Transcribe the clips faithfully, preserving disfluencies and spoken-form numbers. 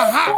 Ajá.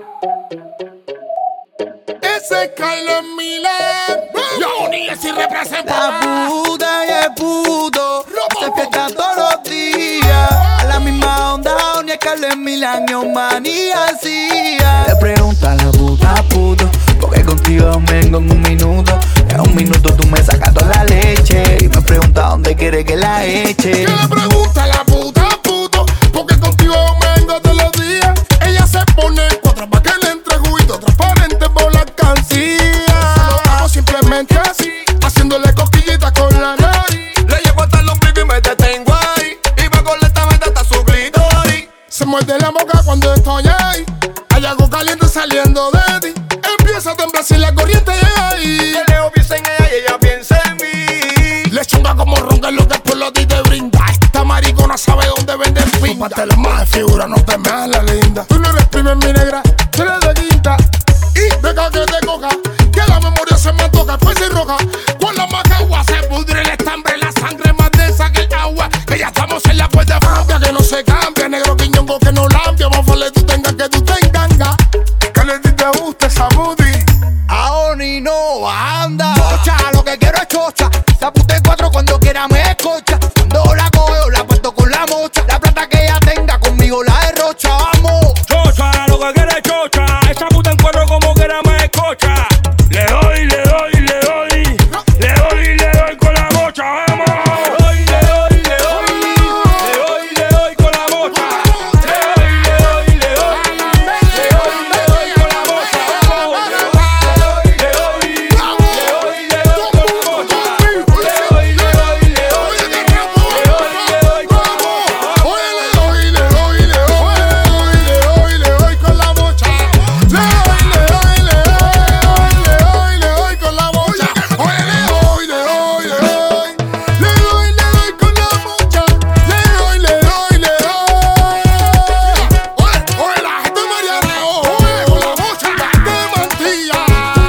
Ese es Kylo Milan. Yo ni si representa. La puta y el puto se fiesta todos los días. A la misma onda, ni es Carlos Milán, ni manía hacía. Le pregunta a la puta puto, porque contigo vengo en un minuto. En un minuto tú me sacas toda la leche y me pregunta dónde quiere que la eche. ¿Qué le pregunta a la puta puto? Porque contigo vengo todos los días. Ella se pone en cuatro pa' que le entre juguito transparente por la alcancía. Lo hago simplemente así, haciéndole cosquillitas con la nariz. Le llevo hasta el ombligo y me detengo ahí, y me completamente hasta su clítoris. Se muerde la boca cuando estoy ahí. Hay algo caliente saliendo de ti. Empieza a temblar si la corriente llega ahí. Yo leo piensa en ella y ella piensa en mí. Le chunga como ronca lo que después lo di te brinda. Esta maricona sabe dónde vende el fin. Pa' tener más de figura, no te me la linda. Tú no eres prima en mi negra, tú eres de quinta. Y deja que te coja, que la memoria se me antoja, pues y roja. Con la macagua se pudre el estambre, la sangre más densa que el agua. Que ya estamos en la puerta propia, que no se cambia. Negro quiñongo que no lambia, más vale tú tengas que tú te enganga. Que le di te gusta esa booty. A Oni no anda. Chocha, lo que quiero es chocha. Se apunte cuatro cuando quiera me escocha. Cuando la cojo, la puesto con la mocha. La plata que ella tenga conmigo la derrocha. Vamos. Chocha, lo que quiere es chocha. Esa puta en cuatro como quiera me escocha. Le doy, le doy, le doy. Le doy, le doy con la mocha. Vamos. Le doy, le doy, le doy. Le doy, le doy con la mocha. Le doy, le doy, le doy. Le doy, le doy con la mocha. Vamos. Le doy, le doy. Le doy, le doy con la mocha. Le doy, le doy, le doy. Le doy, le doy con la mocha. Oye, le doy, le doy, le doy, le doy, le doy con la mocha. Le doy, le doy, le doy, le doy, le doy con la mocha. Oye, le doy, le doy, le doy, le doy, le doy con la mocha. Le doy, le doy, le doy. Oye, oye, la gente de Mariana, oye, con la mocha. De Mantilla,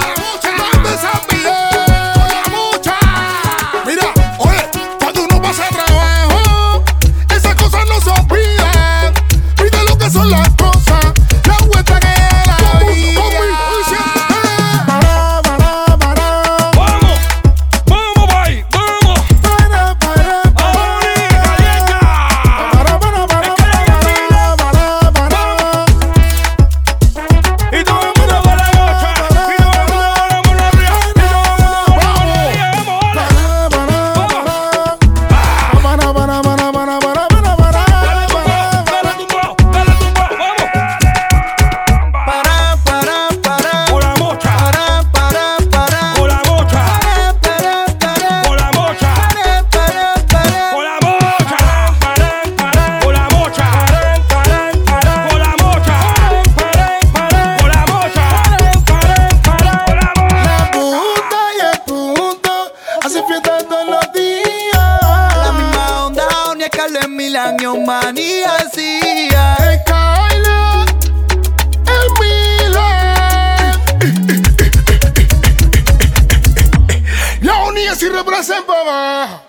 de San Miguel, con la mocha. Mira, oye, cuando uno pasa trabajo, esas cosas no se olvidan. Mira lo que son las cosas, la vuelta que da la vida. Para, para, para. Vamos, vamos, bye, vamos. Para, para, para. Oni, calienta. Para, para, para, para, para, para. Y todo el mundo con la mocha. Y todo el mundo con la mano arriba. Y todo el mundo con la mano arriba. Vamos, hola. Para, para, para, para. Para, para, para, para, para, para, para. Dale tumbao, dale tumbao, vamos. Para, para, para. Con la mocha, Para, para, para. con la mocha, Para, para, con la mocha, para, para, para. con la mocha, con la mocha, con la mocha, con la mocha, con la La punta y el punto hacen fiesta todos los días. A la misma onda, ni es Carlos Milán, ni manía hacía. El Kylo, el Milan. La unidad si representa abajo.